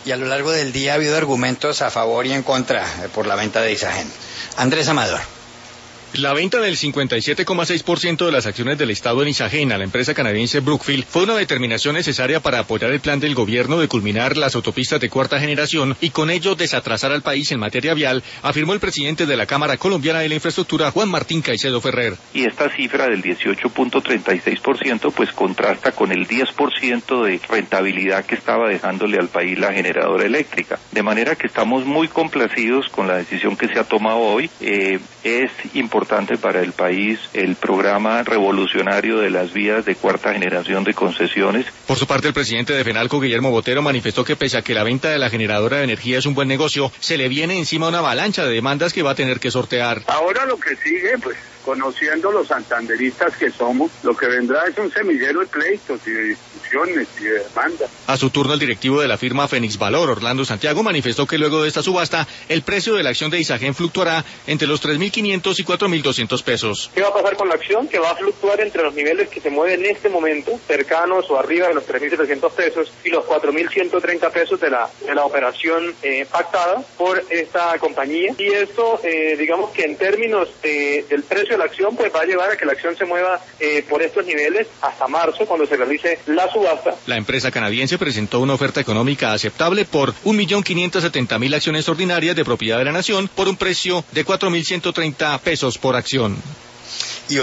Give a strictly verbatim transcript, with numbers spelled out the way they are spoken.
y a lo largo del día ha habido argumentos a favor y en contra eh, por la venta de Isagen. Andrés Amador. La venta del cincuenta y siete coma seis por ciento de las acciones del Estado en Isagen a la empresa canadiense Brookfield fue una determinación necesaria para apoyar el plan del gobierno de culminar las autopistas de cuarta generación y con ello desatrasar al país en materia vial, afirmó el presidente de la Cámara Colombiana de la Infraestructura, Juan Martín Caicedo Ferrer. Y esta cifra del dieciocho punto treinta y seis por ciento pues contrasta con el diez por ciento de rentabilidad que estaba dejándole al país la generadora eléctrica. De manera que estamos muy complacidos con la decisión que se ha tomado hoy. Eh, es importante importante para el país el programa revolucionario de las vías de cuarta generación de concesiones. Por su parte, el presidente de FENALCO, Guillermo Botero, manifestó que pese a que la venta de la generadora de energía es un buen negocio, se le viene encima una avalancha de demandas que va a tener que sortear. Ahora lo que sigue, pues, conociendo los santanderistas que somos, lo que vendrá es un semillero de pleitos y de discusiones y de demandas. A su turno, el directivo de la firma Fénix Valor, Orlando Santiago, manifestó que luego de esta subasta, el precio de la acción de Isagen fluctuará entre los tres mil quinientos y cuatro mil doscientos pesos. ¿Qué va a pasar con la acción? Que va a fluctuar entre los niveles que se mueven en este momento, cercanos o arriba de los tres mil setecientos pesos y los cuatro mil ciento treinta pesos de la, de la operación eh, pactada por esta compañía. Y esto, eh, digamos que en términos de, del precio de la acción, pues va a llevar a que la acción se mueva eh, por estos niveles hasta marzo, cuando se realice la subasta. La empresa canadiense presentó una oferta económica aceptable por un millón quinientos setenta mil acciones ordinarias de propiedad de la nación por un precio de cuatro mil ciento treinta pesos por acción.